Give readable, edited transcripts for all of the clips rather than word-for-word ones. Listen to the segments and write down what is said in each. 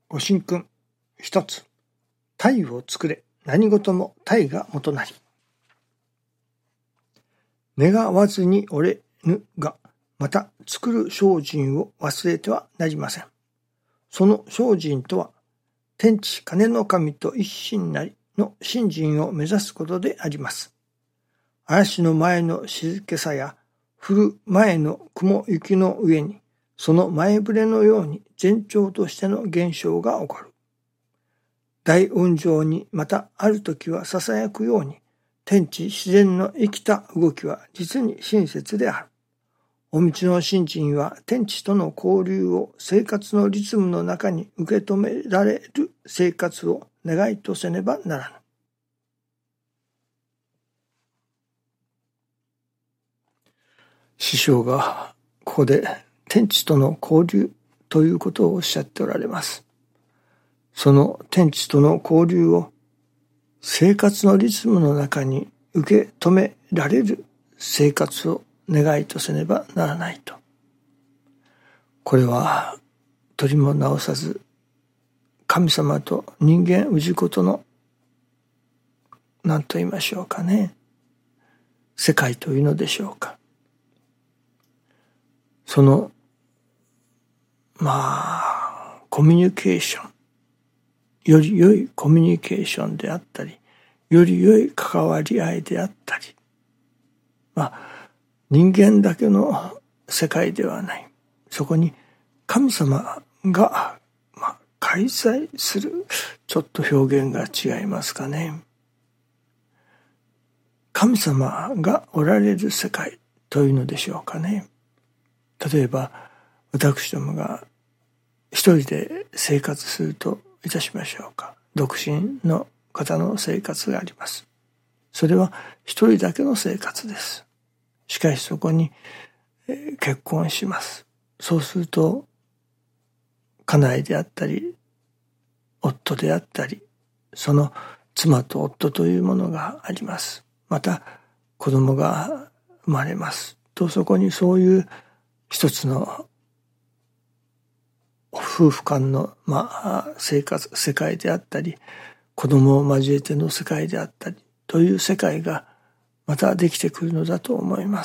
ご神君一つ、体を作れ、何事も体が元なり。願わずに折れぬが、また作る精進を忘れてはなりません。その精進とは、天地金の神と一心なりの信心を目指すことであります。嵐の前の静けさや、降る前の雲行きの上に、その前触れのように前兆としての現象が起こる。大雲上にまたある時は囁くように、天地自然の生きた動きは実に親切である。お道の信心は天地との交流を生活のリズムの中に受け止められる生活を願いとせねばならぬ。師匠がここで天地との交流ということをおっしゃっておられます。その天地との交流を生活のリズムの中に受け止められる生活を願いとせねばならないと。これは取りも直さず神様と人間氏子の何と言いましょうかね、世界というのでしょうか。そのコミュニケーション、より良いコミュニケーションであったり、より良い関わり合いであったり、人間だけの世界ではない。そこに神様が、開催する、ちょっと表現が違いますかね。神様がおられる世界というのでしょうかね。例えば、私どもが一人で生活するといたしましょうか。独身の方の生活があります。それは一人だけの生活です。しかしそこに結婚します。そうすると家内であったり夫であったり、その妻と夫というものがあります。また子供が生まれますと、そこにそういう一つの夫婦間の世界であったり、子供を交えての世界であったりという世界がまたできてくるのだと思います。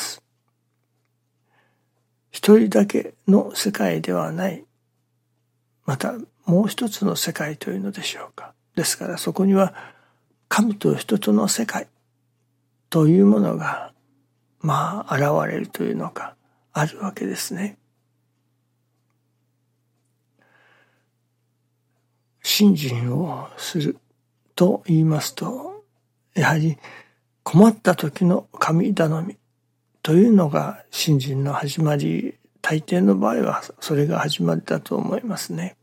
一人だけの世界ではない、またもう一つの世界というのでしょうか。ですからそこには神と人との世界というものが現れるというのかあるわけですね。信心をすると言いますと、やはり困った時の神頼みというのが信心の始まり、大抵の場合はそれが始まりだと思いますね。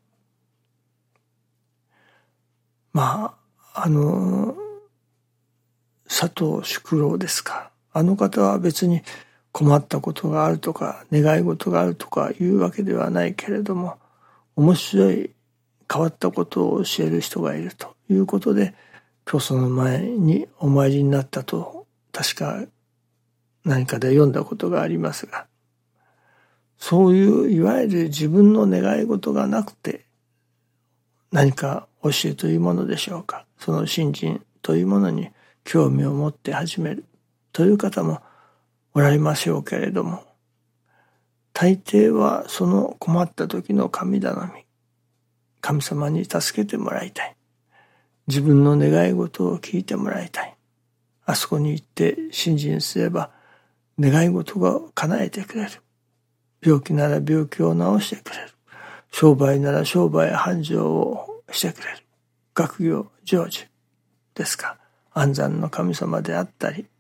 佐藤淑郎ですか。あの方は別に困ったことがあるとか願い事があるとかいうわけではないけれども、面白い変わったことを教える人がいるということで教祖の前にお参りになったと確か何かで読んだことがありますが、そういういわゆる自分の願い事がなくて何か教えというものでしょうか、その信心というものに興味を持って始めるという方もおられましょうけれども、大抵はその困った時の神頼み、神様に助けてもらいたい、自分の願い事を聞いてもらいたい、あそこに行って信心すれば願い事が叶えてくれる、病気なら病気を治してくれる、商売なら商売繁盛をしてくれる、学業成就ですか、安産の神様であったり、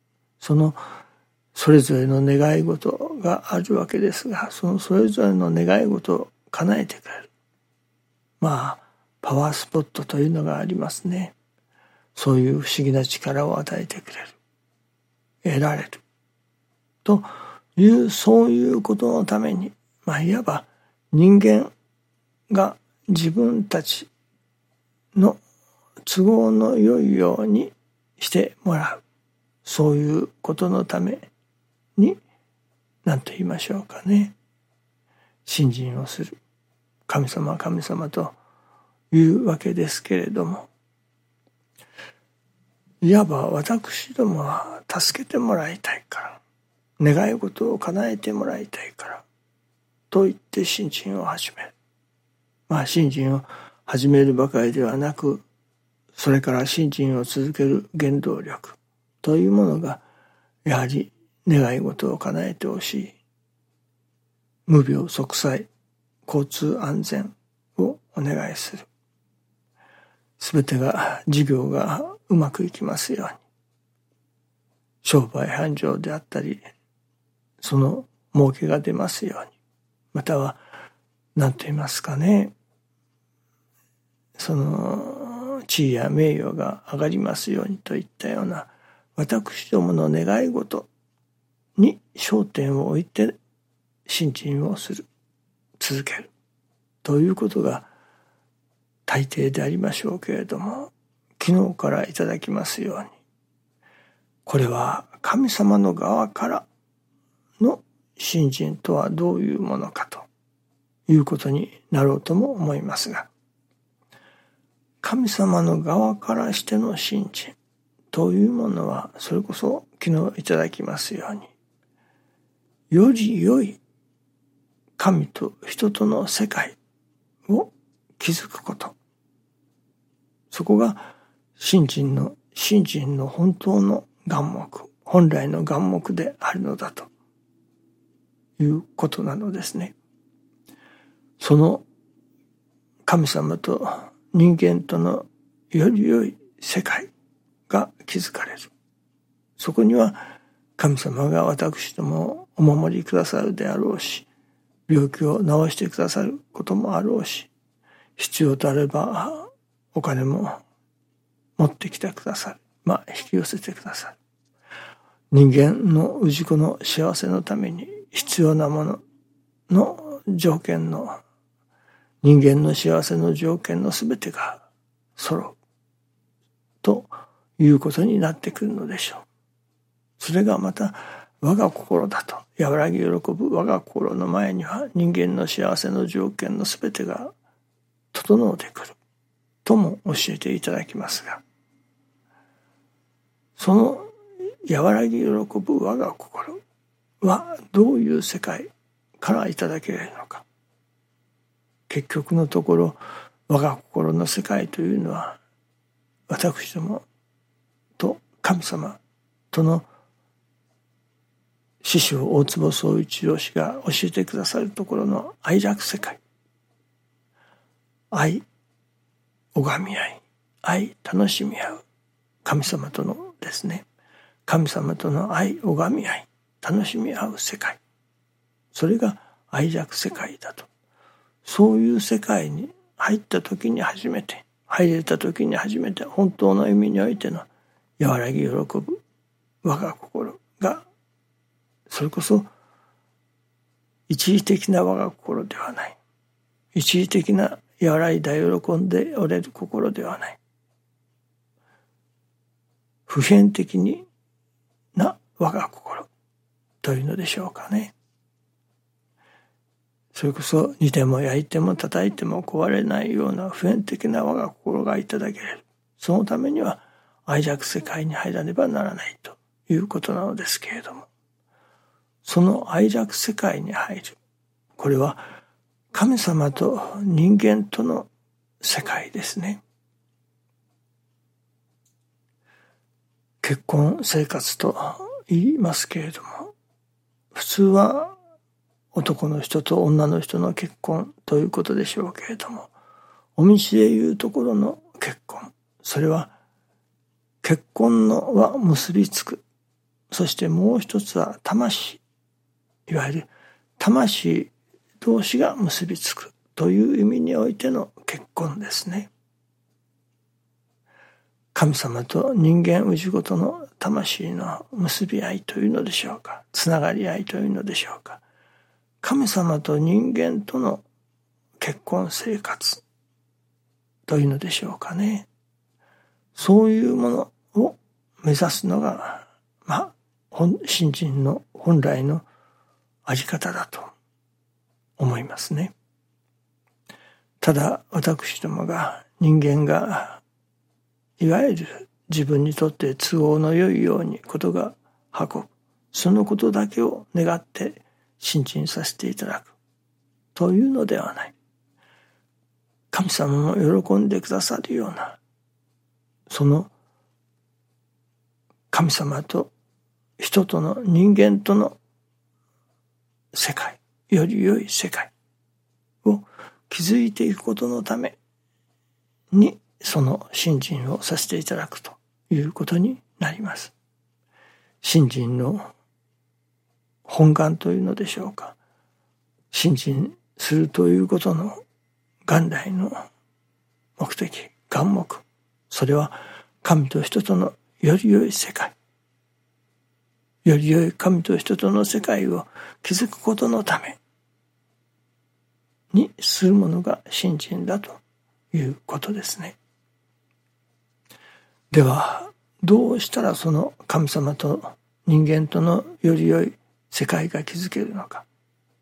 それぞれの願い事があるわけですが、そのそれぞれの願い事を叶えてくれるパワースポットというのがありますね。そういう不思議な力を与えてくれる、得られるというそういうことのために、いわば人間が自分たちの都合の良いようにしてもらう、そういうことのために何と言いましょうかね、信心をする、神様というわけですけれども、いわば私どもは助けてもらいたいから、願い事を叶えてもらいたいからと言って信心を始める。信心を始めるばかりではなく、それから信心を続ける原動力というものが、やはり願い事を叶えてほしい、無病息災、交通安全をお願いする。すべてが事業がうまくいきますように。商売繁盛であったり、その儲けが出ますように。または、何と言いますかね、その地位や名誉が上がりますようにといったような、私どもの願い事に焦点を置いて信心をする、続けるということが大抵でありましょうけれども、昨日からいただきますように、これは神様の側からの信心とはどういうものかということになろうとも思いますが、神様の側からしての信心というものは、それこそ昨日いただきますように、より良い神と人との世界を築くこと、そこが信心の本当の眼目、本来の眼目であるのだということなのですね。その神様と人間とのより良い世界が築かれる。そこには神様が私どもをお守りくださるであろうし、病気を治してくださることもあろうし、必要とあればお金も持ってきてくださる。引き寄せてくださる。人間の氏子の幸せのために必要なものの条件の、人間の幸せの条件のすべてが揃うということになってくるのでしょう。それがまた我が心だと、和らぎ喜ぶ我が心の前には人間の幸せの条件のすべてが整うてくるとも教えていただきますが、その和らぎ喜ぶ我が心はどういう世界からいただけるのか。結局のところ、我が心の世界というのは、私どもと神様との師匠大坪宗一郎氏が教えてくださるところの愛楽世界、愛、拝み合い、愛、楽しみ合う神様とのですね、神様との愛、拝み合い、楽しみ合う世界、それが愛楽世界だと。そういう世界に入れた時に初めて本当の意味においての和らぎ喜ぶ我が心が、それこそ一時的な我が心ではない、一時的な和らいだ喜んでおれる心ではない、普遍的な我が心というのでしょうかね。それこそ煮ても焼いても叩いても壊れないような普遍的な我が心がいただける。そのためには愛楽世界に入らねばならないということなのですけれども、その愛楽世界に入る、これは神様と人間との世界ですね。結婚生活と言いますけれども、普通は男の人と女の人の結婚ということでしょうけれども、お道でいうところの結婚、それは結婚のは結びつく、そしてもう一つは魂、いわゆる魂同士が結びつくという意味においての結婚ですね。神様と人間氏子との魂の結び合いというのでしょうか、つながり合いというのでしょうか、神様と人間との結婚生活というのでしょうかね。そういうものを目指すのが、信心の本来のあり方だと思いますね。 ただ私どもが人間がいわゆる自分にとって都合の良いようにことが運ぶ、そのことだけを願って信心させていただくというのではない。神様も喜んでくださるような、その神様と人との人間との世界、より良い世界を築いていくことのために、その信心をさせていただくということになります。信心の本願というのでしょうか。信心するということの元来の目的、願目、それは神と人とのより良い世界、より良い神と人との世界を築くことのためにするものが信心だということですね。では、どうしたらその神様と人間とのより良い世界が築けるのか。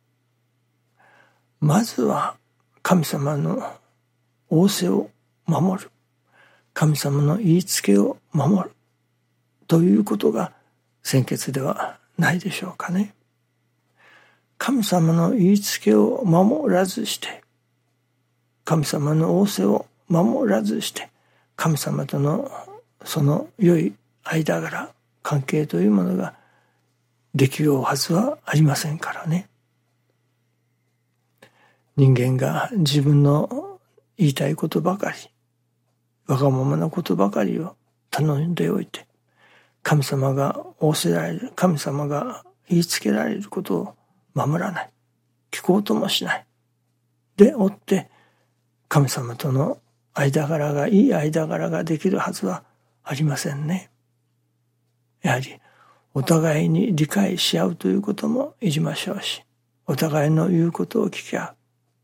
まずは神様の仰せを守る、神様の言いつけを守るということが先決ではないでしょうかね。神様の言いつけを守らずして、神様の仰せを守らずして、神様とのその良い間柄、関係というものができるはずはありませんからね。人間が自分の言いたいことばかり、わがままなことばかりを頼んでおいて、神様が仰せられる、神様が言いつけられることを守らない、聞こうともしない。でおって、神様との間柄が、いい間柄ができるはずはありませんね。やはりお互いに理解し合うということもいりましょうし、お互いの言うことを聞き合う。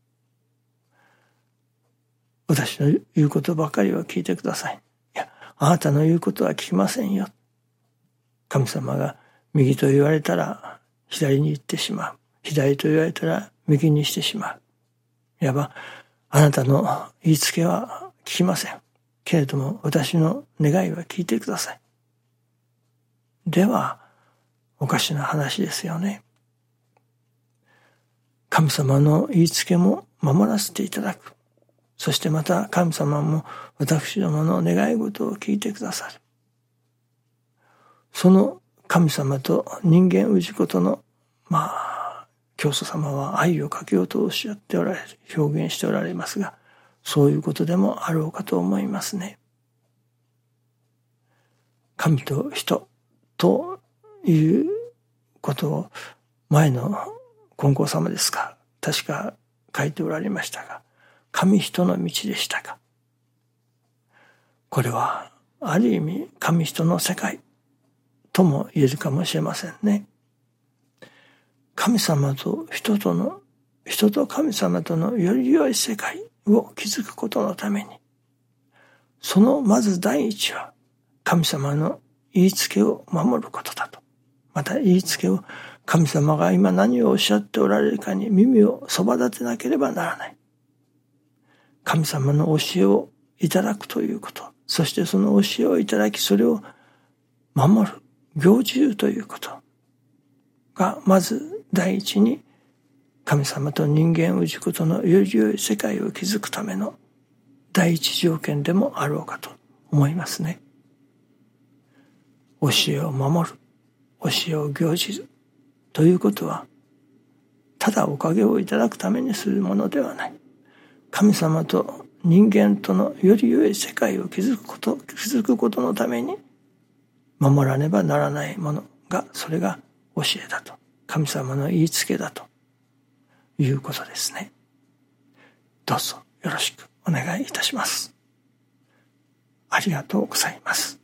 私の言うことばかりを聞いてください。いや、あなたの言うことは聞きませんよ。神様が右と言われたら左に行ってしまう。左と言われたら右にしてしまう。いわば、あなたの言いつけは聞きません。けれども私の願いは聞いてください。では、おかしな話ですよね。神様の言いつけも守らせていただく。そしてまた神様も私どもの願い事を聞いてくださる。その神様と人間氏子の、教祖様は愛をかけようとおっしゃっておられる、表現しておられますが、そういうことでもあろうかと思いますね。神と人ということを前の金光様ですか、確か書いておられましたが、神人の道でしたか。これはある意味神人の世界とも言えるかもしれませんね。神様と人と神様とのより良い世界を築くことのために、そのまず第一は神様の言いつけを守ることだと。また言いつけを、神様が今何をおっしゃっておられるかに耳をそば立てなければならない。神様の教えをいただくということ、そしてその教えをいただき、それを守る、行じるということが、まず第一に神様と人間氏子のより良い世界を築くための第一条件でもあろうかと思いますね。教えを守る、教えを行じるということは、ただおかげをいただくためにするものではない。神様と人間とのより良い世界を築くことのために守らねばならないものが、それが教えだと、神様の言いつけだということですね。どうぞよろしくお願いいたします。ありがとうございます。